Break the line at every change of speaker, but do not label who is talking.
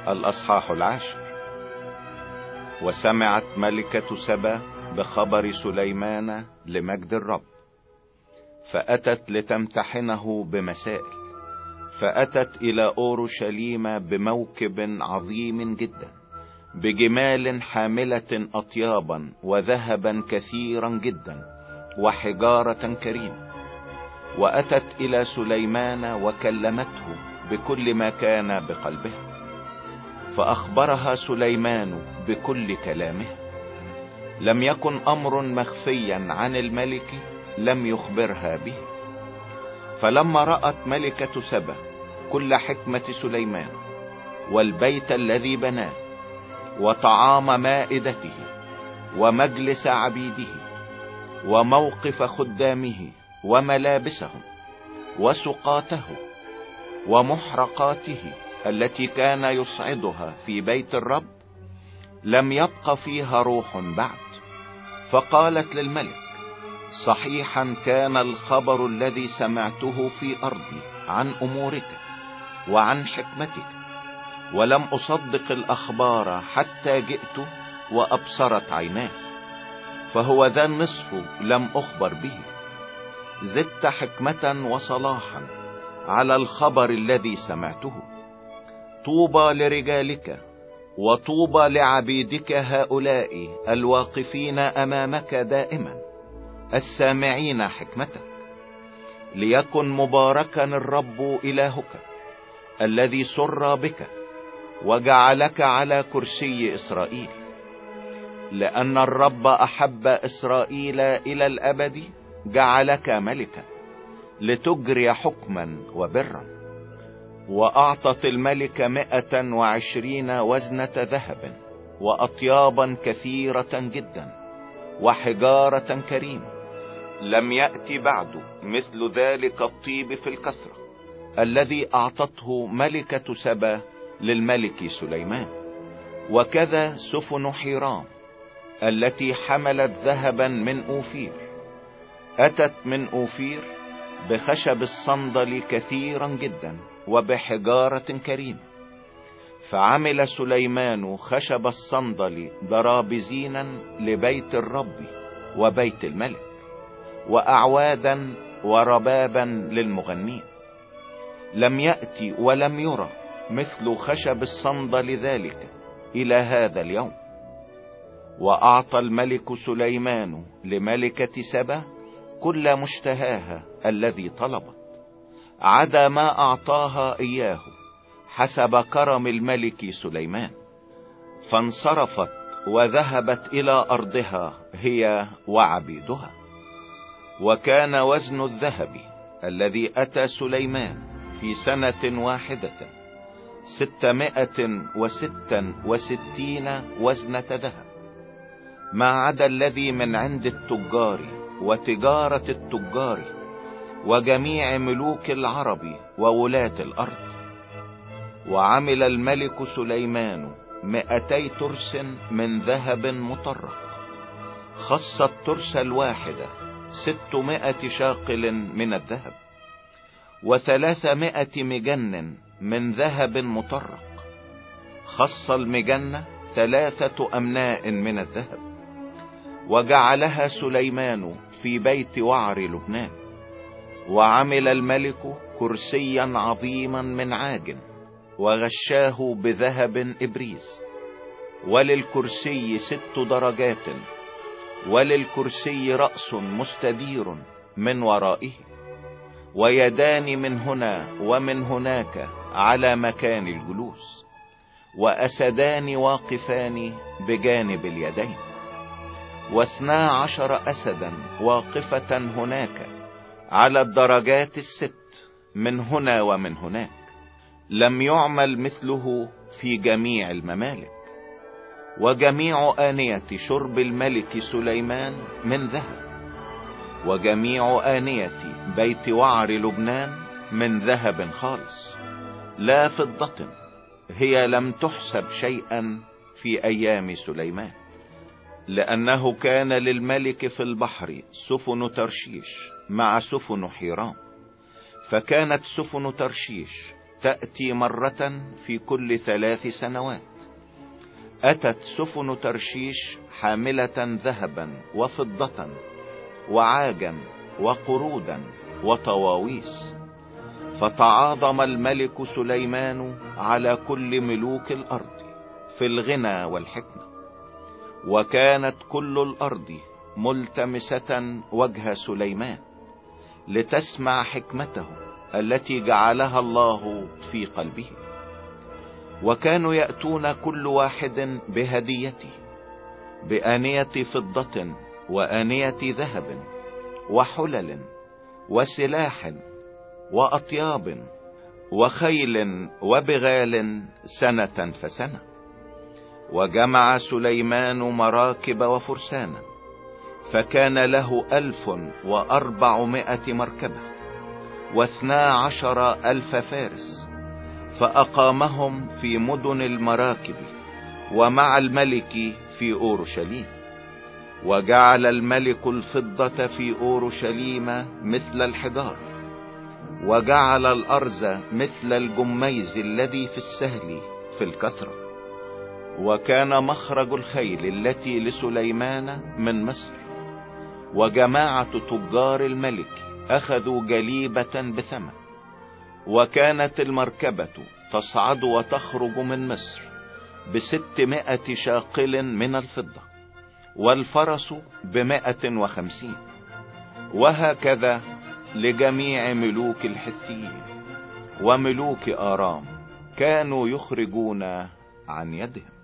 الأصحاح 10. وسمعت ملكة سبا بخبر سليمان لمجد الرب، فأتت لتمتحنه بمسائل، فأتت إلى أورشليم بموكب عظيم جدا، بجمال حاملة أطيابا وذهبا كثيرا جدا وحجارة كريمة. وأتت إلى سليمان وكلمته بكل ما كان بقلبها، فأخبرها سليمان بكل كلامه. لم يكن أمر مخفيا عن الملك لم يخبرها به. فلما رأت ملكة سبا كل حكمة سليمان والبيت الذي بناه وطعام مائدته ومجلس عبيده وموقف خدامه وملابسهم وسقاته ومحرقاته التي كان يصعدها في بيت الرب، لم يبق فيها روح بعد. فقالت للملك: صحيحا كان الخبر الذي سمعته في أرضي عن أمورك وعن حكمتك، ولم أصدق الأخبار حتى جئت وأبصرت عيناي، فهو ذا النصف لم أخبر به. زدت حكمة وصلاحا على الخبر الذي سمعته. طوبى لرجالك وطوبى لعبيدك هؤلاء الواقفين أمامك دائما السامعين حكمتك. ليكن مباركا الرب إلهك الذي سر بك وجعلك على كرسي إسرائيل، لأن الرب أحب إسرائيل إلى الأبد، جعلك ملكا لتجري حكما وبرا. وأعطت الملك 120 وزنة ذهب وأطيابا كثيرة جدا وحجارة كريمة. لم يأتي بعد مثل ذلك الطيب في الكثرة الذي أعطته ملكة سبا للملك سليمان. وكذا سفن حيرام التي حملت ذهبا من أوفير، أتت من أوفير بخشب الصندل كثيرا جدا وبحجارة كريمة. فعمل سليمان خشب الصندل ضرابزينا لبيت الرب وبيت الملك، وأعوادا وربابا للمغنين. لم يأتي ولم يرى مثل خشب الصندل ذلك إلى هذا اليوم. وأعطى الملك سليمان لملكة سبا كل مشتهاها الذي طلبت، عدا ما أعطاها إياه حسب كرم الملك سليمان. فانصرفت وذهبت إلى أرضها هي وعبيدها. وكان وزن الذهب الذي أتى سليمان في سنة واحدة 666 وزنة ذهب، ما عدا الذي من عند التجار وتجارة التجار وجميع ملوك العرب وولاة الأرض. وعمل الملك سليمان 200 ترس من ذهب مطرق، خص الترس الواحدة 600 شاقل من الذهب، و300 مجن من ذهب مطرق، خص المجن 3 أمناء من الذهب. وجعلها سليمان في بيت وعر لبنان. وعمل الملك كرسيا عظيما من عاج وغشاه بذهب إبريز، وللكرسي 6 درجات، وللكرسي رأس مستدير من ورائه، ويدان من هنا ومن هناك على مكان الجلوس، وأسدان واقفان بجانب اليدين، و12 أسدا واقفة هناك على الدرجات 6 من هنا ومن هناك. لم يعمل مثله في جميع الممالك. وجميع آنية شرب الملك سليمان من ذهب، وجميع آنية بيت وعر لبنان من ذهب خالص لا فضة، هي لم تحسب شيئا في أيام سليمان. لأنه كان للملك في البحر سفن ترشيش مع سفن حيرام، فكانت سفن ترشيش تأتي مرة في كل 3 سنوات. أتت سفن ترشيش حاملة ذهبا وفضة وعاجا وقرودا وطواويس. فتعاظم الملك سليمان على كل ملوك الأرض في الغنى والحكمة، وكانت كل الأرض ملتمسة وجه سليمان لتسمع حكمته التي جعلها الله في قلبه. وكانوا يأتون كل واحد بهديته، بآنية فضة وآنية ذهب وحلل وسلاح وأطياب وخيل وبغال سنة فسنة. وجمع سليمان مراكب وفرسانا، فكان له 1400 مركبة و12,000 فارس، فأقامهم في مدن المراكب ومع الملك في أورشليم. وجعل الملك الفضة في أورشليم مثل الحجار، وجعل الأرز مثل الجميز الذي في السهل في الكثرة. وكان مخرج الخيل التي لسليمان من مصر. وجماعة تجار الملك أخذوا جليبة بثمن. وكانت المركبة تصعد وتخرج من مصر ب600 شاقل من الفضة، والفرس ب150. وهكذا لجميع ملوك الحثيين وملوك آرام كانوا يخرجون عن يدهم.